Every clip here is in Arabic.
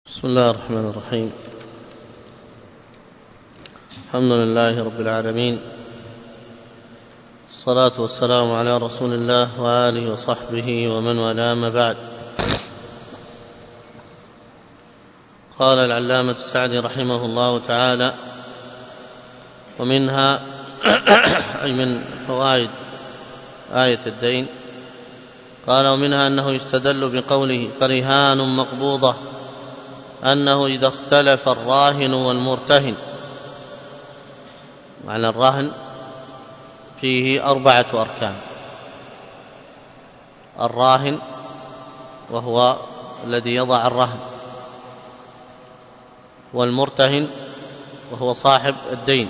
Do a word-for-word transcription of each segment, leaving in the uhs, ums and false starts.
بسم الله الرحمن الرحيم. الحمد لله رب العالمين، الصلاة والسلام على رسول الله وآله وصحبه ومن والاه، أما بعد. قال العلامة السعدي رحمه الله تعالى: ومنها أي من فوائد آية الدين، قال: ومنها أنه يستدل بقوله فرهان مقبوضة أنه إذا اختلف الراهن والمرتهن. معنى الرهن فيه أربعة أركان: الراهن وهو الذي يضع الرهن، والمرتهن وهو صاحب الدين،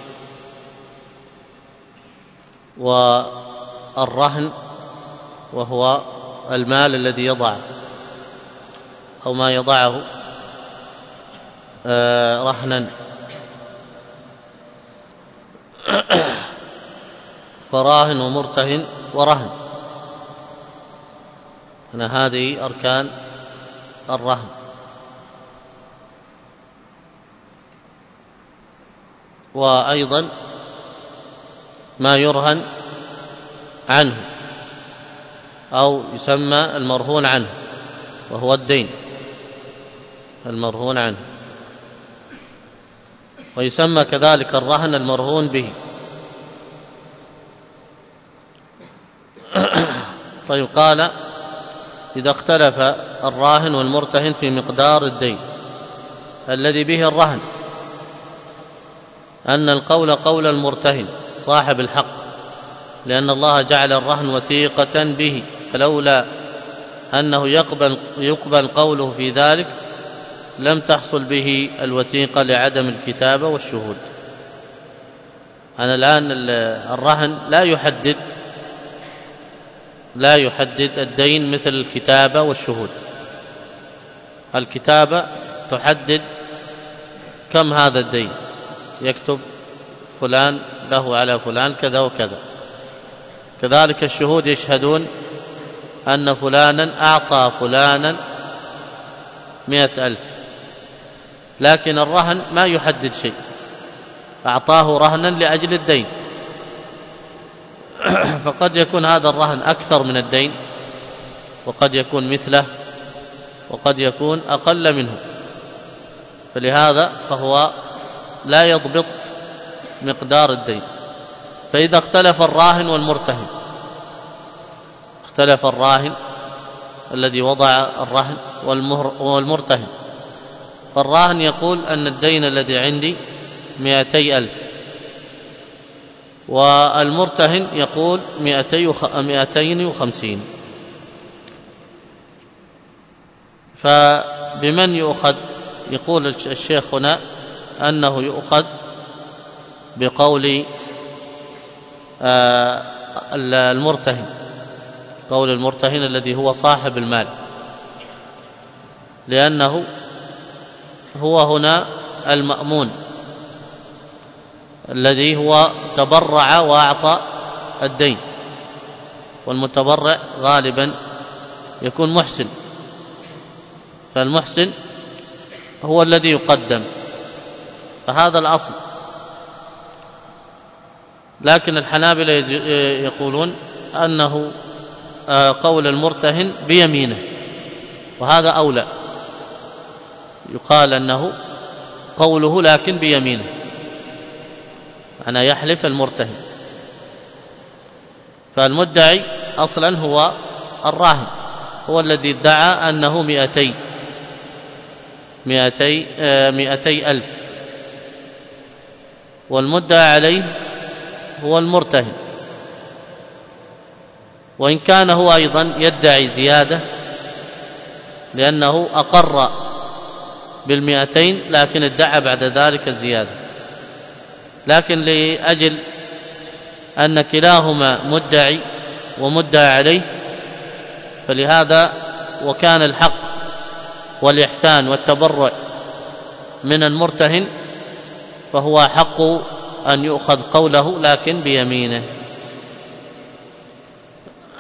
والرهن وهو المال الذي يضعه أو ما يضعه رهنا. فراهن ومرتهن ورهن، أنا هذه أركان الرهن. وأيضا ما يرهن عنه أو يسمى المرهون عنه، وهو الدين المرهون عنه، ويسمى كذلك الرهن المرهون به. طيب، قال: إذا اختلف الراهن والمرتهن في مقدار الدين الذي به الرهن، أن القول قول المرتهن صاحب الحق، لأن الله جعل الرهن وثيقة به، فلولا أنه يقبل, يقبل قوله في ذلك لم تحصل به الوثيقة لعدم الكتابة والشهود. أنا الآن الرهن لا يحدد لا يحدد الدين مثل الكتابة والشهود. الكتابة تحدد كم هذا الدين، يكتب فلان له على فلان كذا وكذا. كذلك الشهود يشهدون أن فلانا أعطى فلانا مئة ألف، لكن الرهن ما يحدد شيء، أعطاه رهنا لأجل الدين، فقد يكون هذا الرهن أكثر من الدين، وقد يكون مثله، وقد يكون أقل منه، فلهذا فهو لا يضبط مقدار الدين. فإذا اختلف الراهن والمرتهن، اختلف الراهن الذي وضع الرهن والمرتهن، فالراهن يقول أن الدين الذي عندي مئتي ألف، والمرتهن يقول مئتين وخمسين، فبمن يؤخذ؟ يقول الشيخ هنا أنه يؤخذ بقول المرتهن، قول المرتهن الذي هو صاحب المال، لأنه هو هنا المأمون الذي هو تبرع وأعطى الدين، والمتبرع غالبا يكون محسن، فالمحسن هو الذي يقدم، فهذا الأصل. لكن الحنابلة يقولون أنه قول المرتهن بيمينه، وهذا أولى، يقال أنه قوله لكن بيمينه، معنى يحلف المرتهن. فالمدعي أصلا هو الراهن، هو الذي ادعى أنه مئتي مئتي مئتي ألف، والمدعى عليه هو المرتهن، وإن كان هو أيضا يدعي زيادة لأنه أقر بالمئتين، لكن ادعى بعد ذلك الزيادة، لكن لأجل أن كلاهما مدعي ومدعى عليه، فلهذا وكان الحق والإحسان والتبرع من المرتهن، فهو حق أن يؤخذ قوله لكن بيمينه.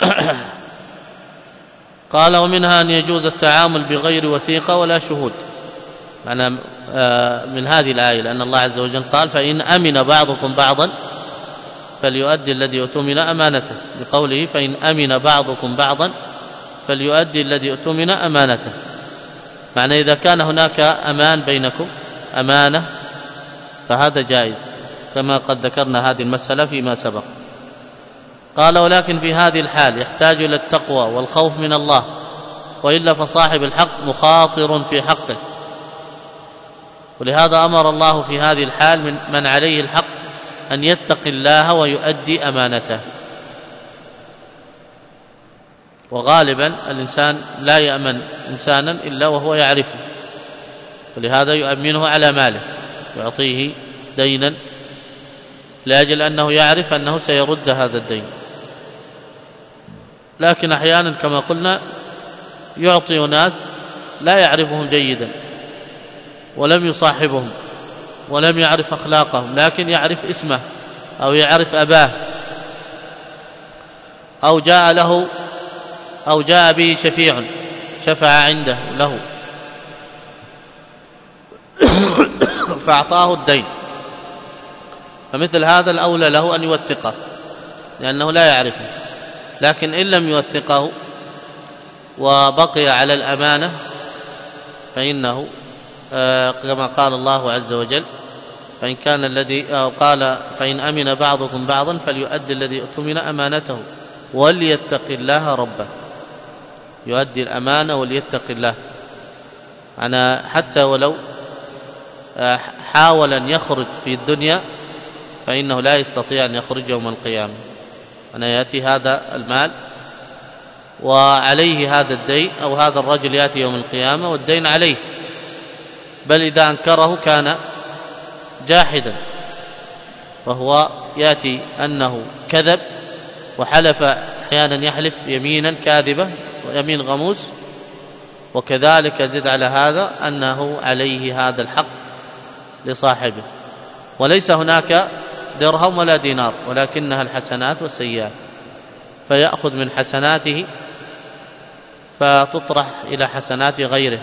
قال: ومنها أن يجوز التعامل بغير وثيقة ولا شهود. معنى من هذه الآية، لأن الله عز وجل قال فإن أمن بعضكم بعضا فليؤدي الذي اؤتمن أمانته، بقوله فإن أمن بعضكم بعضا فليؤدي الذي اؤتمن أمانته. معنى إذا كان هناك أمان بينكم، أمانة، فهذا جائز، كما قد ذكرنا هذه المسألة فيما سبق. قال ولكن في هذه الحال يحتاج إلى التقوى والخوف من الله، وإلا فصاحب الحق مخاطر في حقه، ولهذا أمر الله في هذه الحال من, من عليه الحق أن يتقي الله ويؤدي أمانته. وغالبا الإنسان لا يأمن إنسانا إلا وهو يعرفه، ولهذا يؤمنه على ماله، يعطيه دينا لأجل أنه يعرف أنه سيرد هذا الدين. لكن أحيانا كما قلنا يعطي ناس لا يعرفهم جيدا ولم يصاحبهم ولم يعرف أخلاقهم، لكن يعرف اسمه أو يعرف أباه، أو جاء له أو جاء به شفيع شفع عنده له فأعطاه الدين، فمثل هذا الأولى له أن يوثقه لأنه لا يعرفه. لكن إن لم يوثقه وبقي على الأمانة فإنه آه كما قال الله عز وجل فإن كان الذي آه قال فإن أمن بعضكم بعضا فليؤدي الذي اؤتمن أمانته وليتق الله ربه، يؤدي الأمانة وليتق الله. أنا حتى ولو آه حاول أن يخرج في الدنيا فإنه لا يستطيع أن يخرج يوم القيامة. أنا يأتي هذا المال وعليه هذا الدين، أو هذا الرجل يأتي يوم القيامة والدين عليه، بل إذا أنكره كان جاحدا، فهو يأتي أنه كذب وحلف، أحيانا يحلف يمينا كاذبة ويمين غموس، وكذلك زد على هذا أنه عليه هذا الحق لصاحبه، وليس هناك درهم ولا دينار ولكنها الحسنات والسيئات، فيأخذ من حسناته فتطرح إلى حسنات غيره،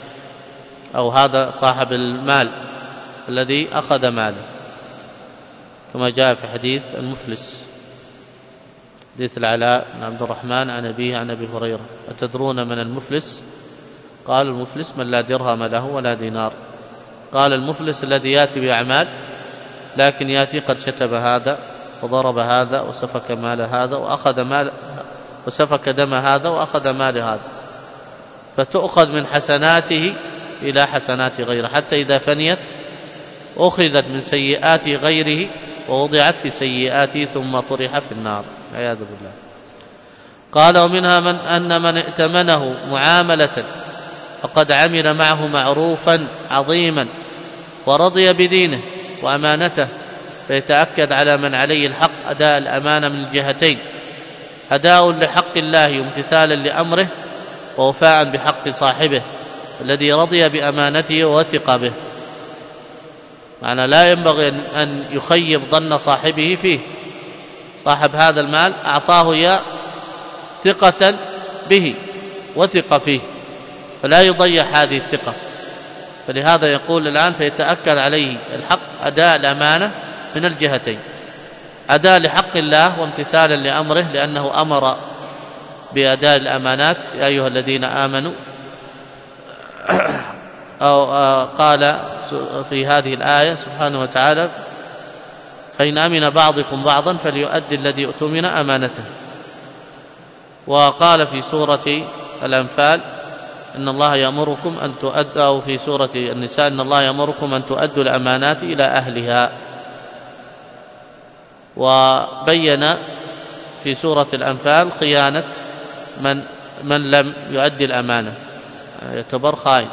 أو هذا صاحب المال الذي أخذ ماله، كما جاء في حديث المفلس، حديث العلاء بن عبد الرحمن عن أبيه عن أبي هريرة: أتدرون من المفلس؟ قال المفلس من لا درهم له ولا دينار. قال المفلس الذي يأتي بأعمال لكن يأتي قد شتم هذا وضرب هذا وسفك مال هذا وأخذ مال وسفك دم هذا وأخذ مال هذا، فتؤخذ من حسناته إلى حسنات غيره، حتى إذا فنيت أخذت من سيئات غيره ووضعت في سيئاته ثم طرح في النار والعياذ بالله. قال ومنها من أن من ائتمنه معاملة فقد عمل معه معروفا عظيما ورضي بدينه وأمانته، فيتأكد على من عليه الحق أداء الأمانة من الجهتين: أداء لحق الله وامتثالا لأمره، ووفاء بحق صاحبه الذي رضي بأمانته ووثق به. معنى لا ينبغي أن يخيب ظن صاحبه فيه. صاحب هذا المال أعطاه إياه ثقة به وثق فيه، فلا يضيع هذه الثقة. فلهذا يقول الآن فيتأكد عليه الحق أداء الأمانة من الجهتين: أداء لحق الله وامتثالا لأمره، لأنه أمر بأداء الأمانات يا أيها الذين آمنوا، أو قال في هذه الآية سبحانه وتعالى: فإن أمن بعضكم بعضا فليؤدي الذي اؤتمن أمانته. وقال في سورة الأنفال إن الله يأمركم أن تؤدوا، أو في سورة النساء إن الله يأمركم أن تؤدوا الأمانات إلى أهلها. وبين في سورة الأنفال خيانة من من لم يؤدي الأمانة، يعتبر خائن.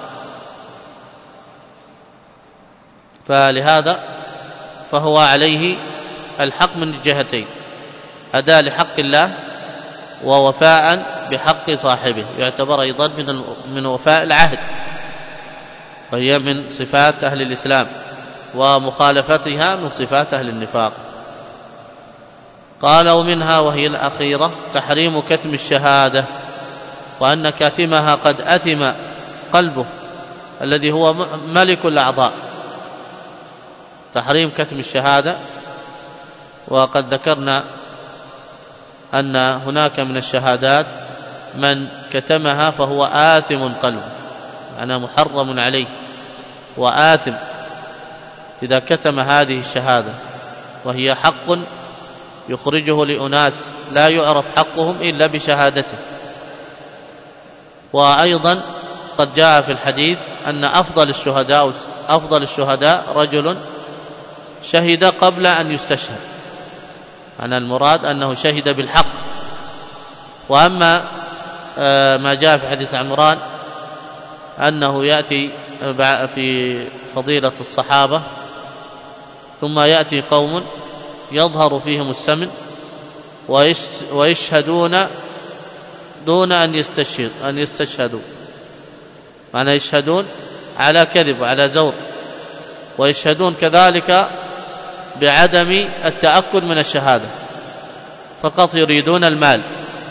فلهذا فهو عليه الحق من الجهتين: أداء لحق الله ووفاء بحق صاحبه، يعتبر أيضا من من وفاء العهد، وهي من صفات أهل الإسلام، ومخالفتها من صفات أهل النفاق. قال ومنها وهي الأخيرة تحريم كتم الشهادة، وأن كاتمها قد أثم قلبه الذي هو ملك الأعضاء، تحريم كتم الشهادة. وقد ذكرنا أن هناك من الشهادات من كتمها فهو آثم قلبه، معناه محرم عليه وآثم إذا كتم هذه الشهادة، وهي حق يخرجه لأناس لا يعرف حقهم إلا بشهادته. وأيضا قد جاء في الحديث أن أفضل الشهداء أفضل الشهداء رجل شهد قبل أن يستشهد، أنا المراد أنه شهد بالحق. وأما ما جاء في حديث عمران أنه يأتي في فضيلة الصحابة ثم يأتي قوم يظهر فيهم السمن ويشهدون دون أن يستشهد أن يستشهدوا، معنى يشهدون على كذب وعلى زور، ويشهدون كذلك بعدم التأكد من الشهادة، فقط يريدون المال،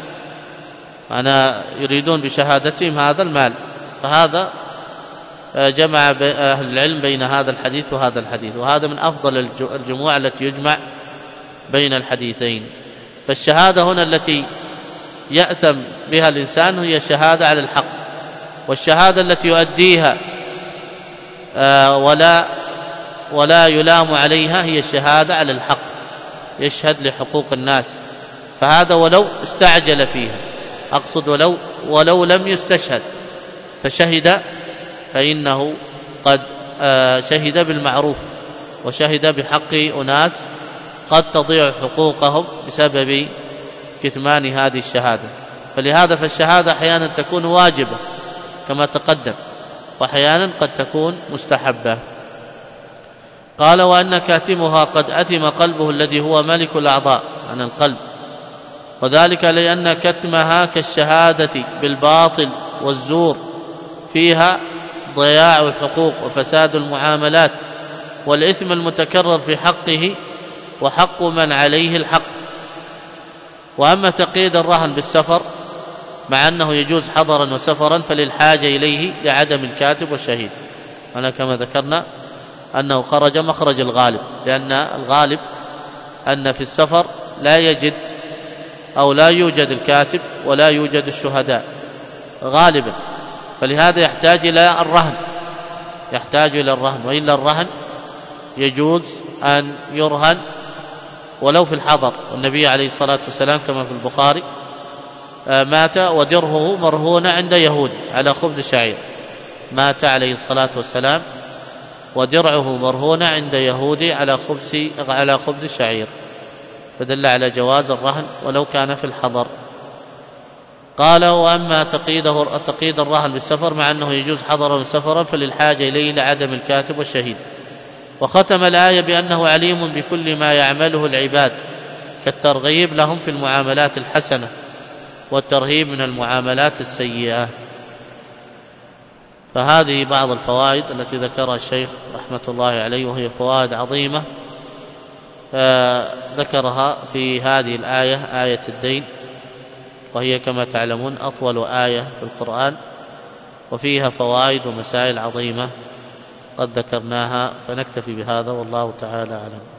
معنى يريدون بشهادتهم هذا المال. فهذا جمع أهل العلم بين هذا الحديث وهذا الحديث، وهذا من أفضل الجموع التي يجمع بين الحديثين. فالشهادة هنا التي يأثم بها الإنسان هي شهادة على الحق، والشهادة التي يؤديها ولا ولا يلام عليها هي الشهادة على الحق، يشهد لحقوق الناس، فهذا ولو استعجل فيها، أقصد ولو ولو لم يستشهد فشهد فإنه قد شهد بالمعروف وشهد بحق أناس قد تضيع حقوقهم بسبب كتمان هذه الشهادة. فلهذا فالشهادة أحيانا تكون واجبة كما تقدم، وأحيانا قد تكون مستحبة. قال وأن كاتمها قد أثم قلبه الذي هو ملك الأعضاء عن القلب، وذلك لأن كتمها كالشهادة بالباطل والزور، فيها ضياع الحقوق وفساد المعاملات والإثم المتكرر في حقه وحق من عليه الحق. وأما تقييد الرهن بالسفر مع أنه يجوز حضرا وسفرا فللحاجة إليه لعدم الكاتب والشهيد، أنا كما ذكرنا أنه خرج مخرج الغالب، لأن الغالب أن في السفر لا يجد أو لا يوجد الكاتب ولا يوجد الشهداء غالبا، فلهذا يحتاج إلى الرهن يحتاج إلى الرهن وإلا الرهن يجوز أن يرهن ولو في الحضر. والنبي عليه الصلاة والسلام كما في البخاري مات ودرهه مرهون عند يهودي على خبز شعير، مات عليه الصلاة والسلام ودرعه مرهون عند يهودي على خبز على خبز شعير، فدل على جواز الرهن ولو كان في الحضر. قال وأما تقييده تقييد الرهن بالسفر مع أنه يجوز حضرا وسفرا فللحاجة إليه لعدم الكاتب والشهيد. وختم الآية بأنه عليم بكل ما يعمله العباد، كالترغيب لهم في المعاملات الحسنة والترهيب من المعاملات السيئة. فهذه بعض الفوائد التي ذكرها الشيخ رحمة الله عليه، وهي فوائد عظيمة ذكرها في هذه الآية، آية الدين، وهي كما تعلمون أطول آية في القرآن، وفيها فوائد ومسائل عظيمة قد ذكرناها، فنكتفي بهذا والله تعالى أعلم.